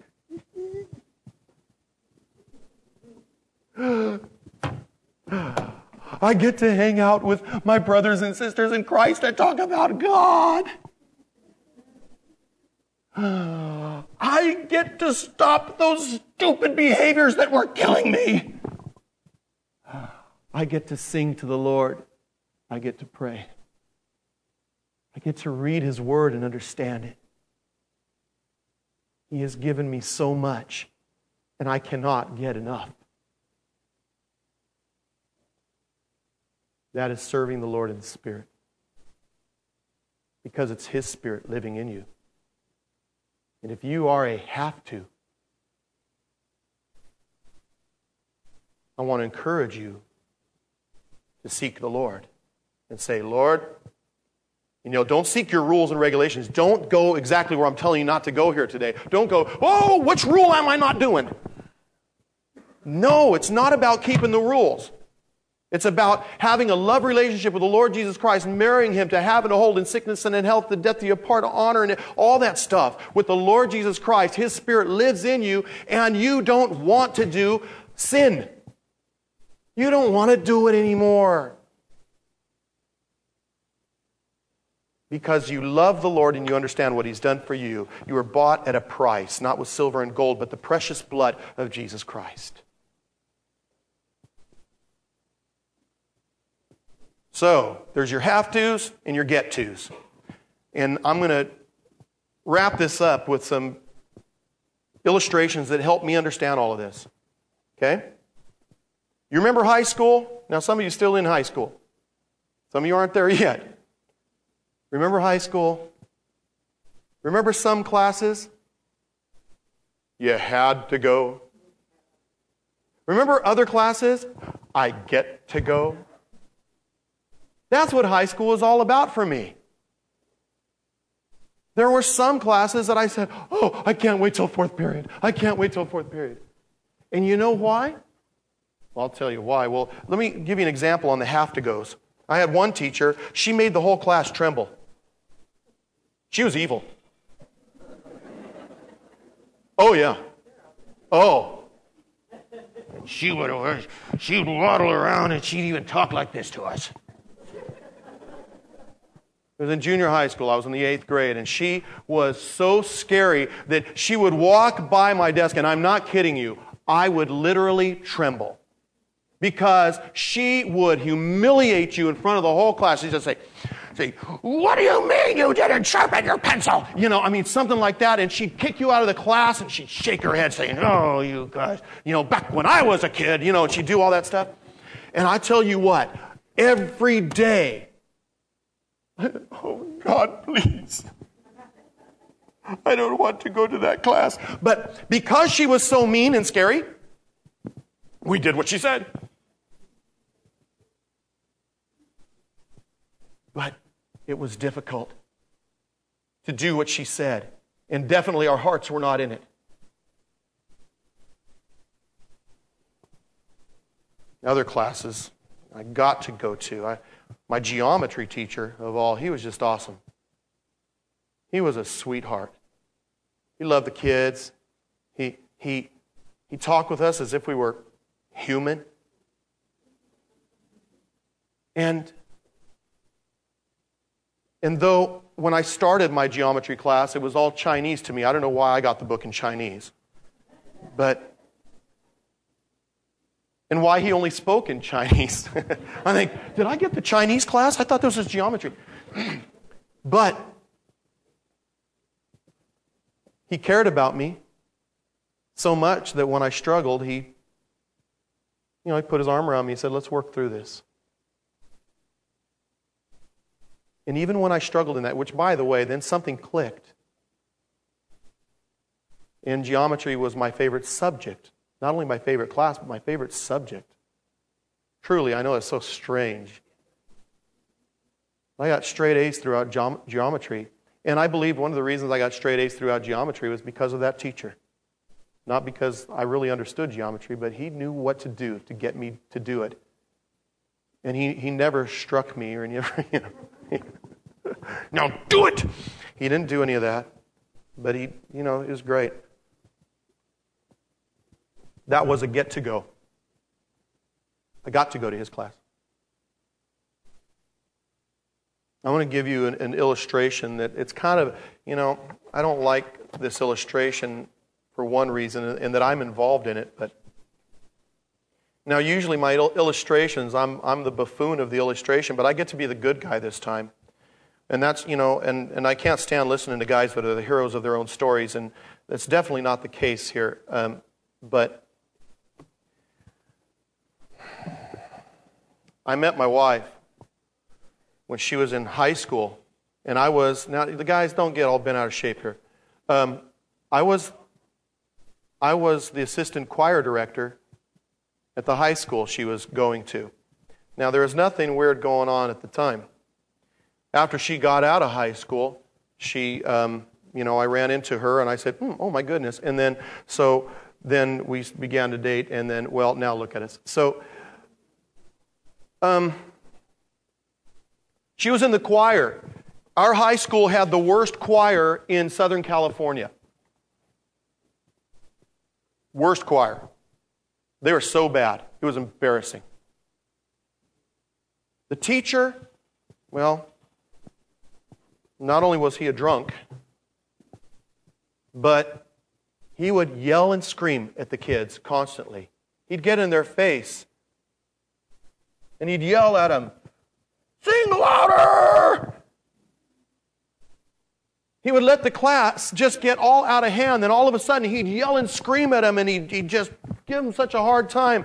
A: I get to hang out with my brothers and sisters in Christ and talk about God. I get to stop those stupid behaviors that were killing me. I get to sing to the Lord. I get to pray. I get to read His Word and understand it. He has given me so much, and I cannot get enough. That is serving the Lord in the Spirit. Because it's His Spirit living in you. And if you are a have-to, I want to encourage you to seek the Lord and say, Lord, You know, don't seek your rules and regulations. Don't go exactly where I'm telling you not to go here today. Don't go, oh, which rule am I not doing? No, it's not about keeping the rules. It's about having a love relationship with the Lord Jesus Christ, marrying Him, to have and to hold in sickness and in health, the death, the apart, honor, and all that stuff. With the Lord Jesus Christ, His Spirit lives in you, and you don't want to do sin. You don't want to do it anymore. Because you love the Lord and you understand what He's done for you. You were bought at a price, not with silver and gold, but the precious blood of Jesus Christ. So, there's your have-tos and your get-tos. And I'm going to wrap this up with some illustrations that help me understand all of this. Okay? You remember high school? Now, some of you are still in high school. Some of you aren't there yet. Remember high school? Remember some classes? You had to go. Remember other classes? I get to go. That's what high school is all about for me. There were some classes that I said, oh, I can't wait till fourth period. I can't wait till fourth period. And you know why? Well, I'll tell you why. Well, let me give you an example on the have-to-goes. I had one teacher, she made the whole class tremble. She was evil. Oh, yeah. Oh. She would, she would waddle around and she'd even talk like this to us. It was in junior high school. I was in the eighth grade, and she was so scary that she would walk by my desk, and I'm not kidding you, I would literally tremble. Because she would humiliate you in front of the whole class. She'd just say, say, what do you mean you didn't sharpen your pencil? You know, I mean, something like that. And she'd kick you out of the class, and she'd shake her head saying, oh, you guys, you know, back when I was a kid, you know, and she'd do all that stuff. And I tell you what, every day, oh, God, please. I don't want to go to that class. But because she was so mean and scary, we did what she said. But it was difficult to do what she said. And definitely our hearts were not in it. Other classes I got to go to. I, my geometry teacher of all, he was just awesome. He was a sweetheart. He loved the kids. He, he, he talked with us as if we were human. And, and though when I started my geometry class, it was all Chinese to me. I don't know why I got the book in Chinese. But, and why he only spoke in Chinese. I think, did I get the Chinese class? I thought this was geometry. But he cared about me so much that when I struggled, he, you know, he put his arm around me and said, let's work through this. And even when I struggled in that, which, by the way, then something clicked. And geometry was my favorite subject. Not only my favorite class, but my favorite subject. Truly, I know it's so strange. I got straight A's throughout geom- geometry. And I believe one of the reasons I got straight A's throughout geometry was because of that teacher. Not because I really understood geometry, but he knew what to do to get me to do it. And he, he never struck me or he never, you know, now do it! He didn't do any of that. But he, you know, it was great. That was a get to go. I got to go to his class. I want to give you an, an illustration that it's kind of, you know, I don't like this illustration for one reason, and that I'm involved in it. But now, usually my il- illustrations, I'm I'm the buffoon of the illustration, but I get to be the good guy this time. And that's, you know, and, and I can't stand listening to guys that are the heroes of their own stories, and that's definitely not the case here. Um, but I met my wife when she was in high school, and I was, now the guys don't get all bent out of shape here. Um, I was, I was the assistant choir director at the high school she was going to. Now there was nothing weird going on at the time. after she got out of high school, she, um, you know, I ran into her and I said, hmm, oh my goodness. And then, so then we began to date and then, well, now look at us. So, um, she was in the choir. Our high school had the worst choir in Southern California. Worst choir. They were so bad. It was embarrassing. The teacher, well, not only was he a drunk, but he would yell and scream at the kids constantly. He'd get in their face and he'd yell at them, "Sing louder!" He would let the class just get all out of hand. Then all of a sudden he'd yell and scream at them and he'd, he'd just give them such a hard time.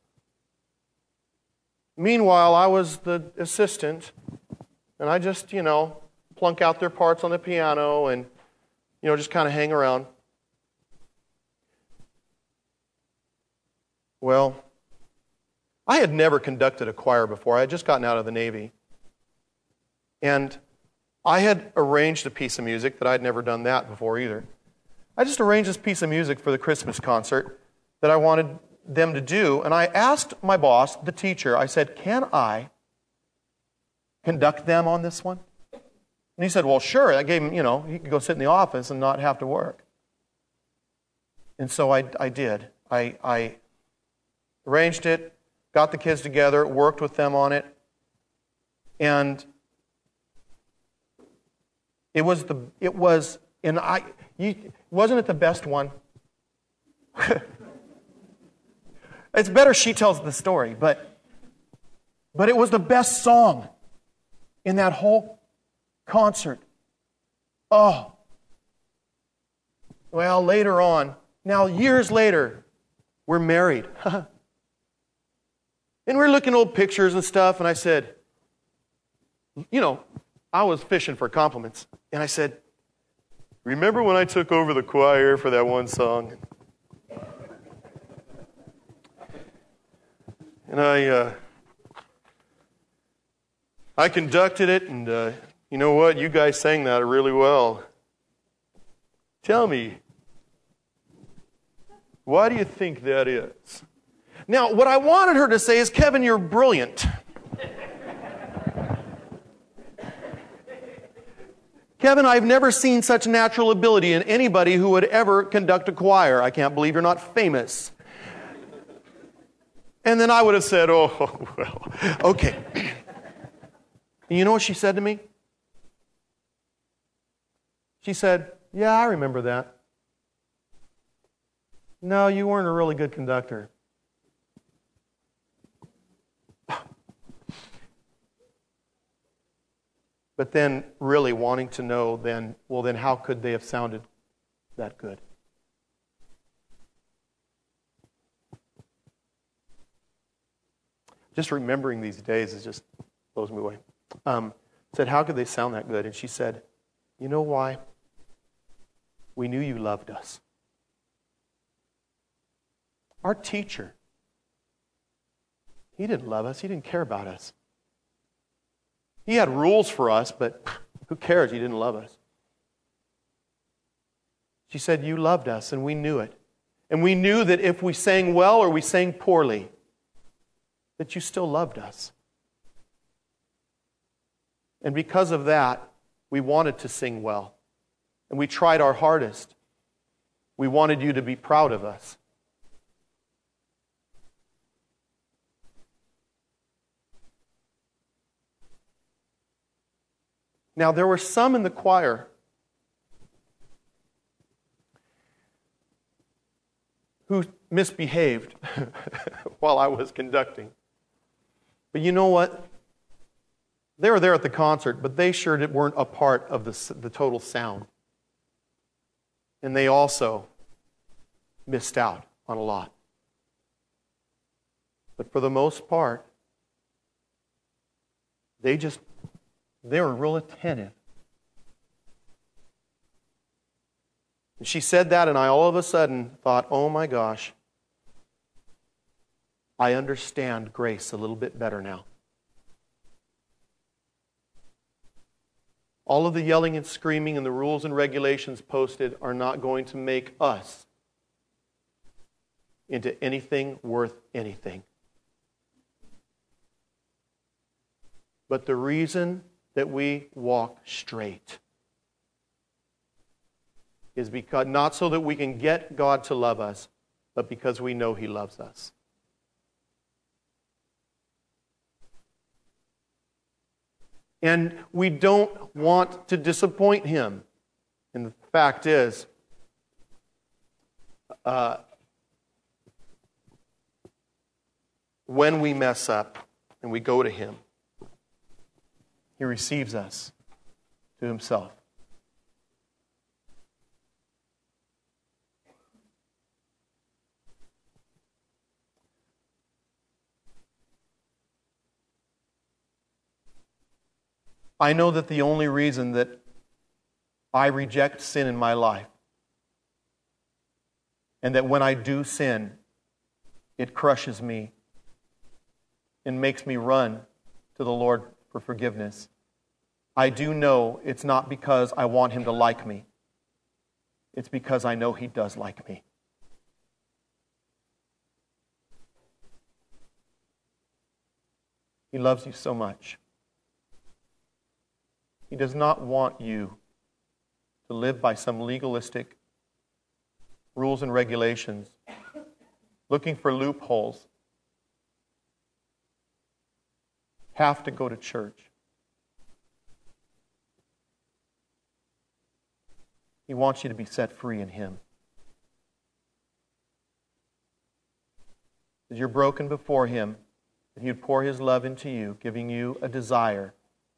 A: Meanwhile, I was the assistant and I just, you know, plunk out their parts on the piano and, you know, just kind of hang around. Well, I had never conducted a choir before. I had just gotten out of the Navy. And I had arranged a piece of music that I'd never done that before either. I just arranged this piece of music for the Christmas concert that I wanted them to do. And I asked my boss, the teacher, I said, can I conduct them on this one? And he said, well, sure. I gave him, you know, he could go sit in the office and not have to work. And so I, I did. I, I arranged it, got the kids together, worked with them on it. And it was the, it was, and I, you, wasn't it the best one? It's better she tells the story, but, but it was the best song in that whole concert. Oh. Well, later on, now years later, we're married. And we're looking at old pictures and stuff, and I said, you know, I was fishing for compliments. And I said, remember when I took over the choir for that one song? And I uh, I conducted it, and uh, you know what? You guys sang that really well. Tell me, why do you think that is? Now, what I wanted her to say is, Kevin, you're brilliant. Kevin, I've never seen such natural ability in anybody who would ever conduct a choir. I can't believe you're not famous. And then I would have said, oh, well, okay. And you know what she said to me? She said, yeah, I remember that. No, you weren't a really good conductor. But then really wanting to know then, well then how could they have sounded that good? Just remembering these days is just blows me away. Um, said, how could they sound that good? And she said, you know why? We knew you loved us. Our teacher, he didn't love us. He didn't care about us. He had rules for us, but who cares? He didn't love us. She said, you loved us, and we knew it. And we knew that if we sang well or we sang poorly, that you still loved us. And because of that, we wanted to sing well. And we tried our hardest. We wanted you to be proud of us. Now, there were some in the choir who misbehaved while I was conducting. But you know what? They were there at the concert, but they sure weren't a part of the, the total sound. And they also missed out on a lot. But for the most part, they just They were real attentive. And she said that, and I all of a sudden thought, oh my gosh, I understand grace a little bit better now. All of the yelling and screaming and the rules and regulations posted are not going to make us into anything worth anything. But the reason that we walk straight is because not so that we can get God to love us, but because we know He loves us. And we don't want to disappoint Him. And the fact is, uh, when we mess up and we go to Him, He receives us to Himself. I know that the only reason that I reject sin in my life, and that when I do sin, it crushes me and makes me run to the Lord for forgiveness, I do know it's not because I want Him to like me. It's because I know He does like me. He loves you so much. He does not want you to live by some legalistic rules and regulations, looking for loopholes, have to go to church. He wants you to be set free in Him. As you're broken before Him, that He would pour His love into you, giving you a desire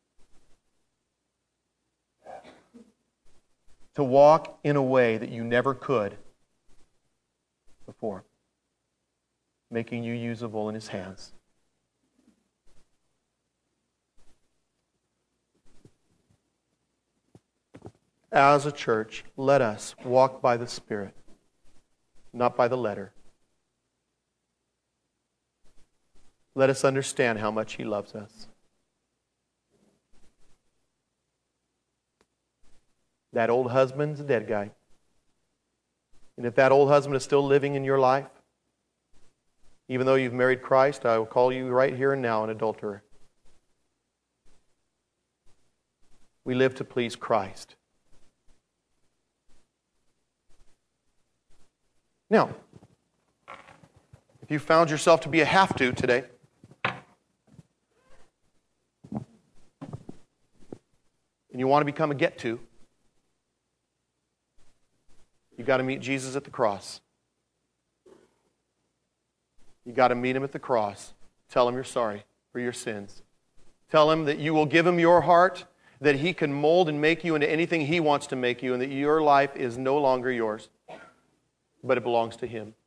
A: to walk in a way that you never could before, making you usable in His hands. As a church, let us walk by the Spirit, not by the letter. Let us understand how much He loves us. That old husband's a dead guy. And if that old husband is still living in your life, even though you've married Christ, I will call you right here and now an adulterer. We live to please Christ. Now, if you found yourself to be a have-to today, and you want to become a get-to, you've got to meet Jesus at the cross. You've got to meet Him at the cross. Tell Him you're sorry for your sins. Tell Him that you will give Him your heart, that He can mold and make you into anything He wants to make you, and that your life is no longer yours, but it belongs to Him.